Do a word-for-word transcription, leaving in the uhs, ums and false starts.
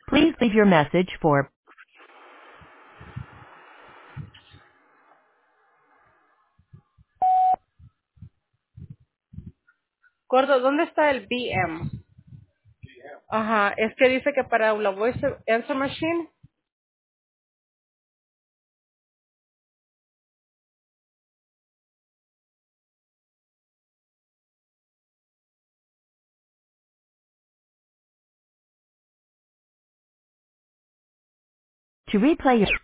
Please leave your message for Gordo, ¿dónde está el B M? Ajá, es que dice que para la voice answer machine. to replay your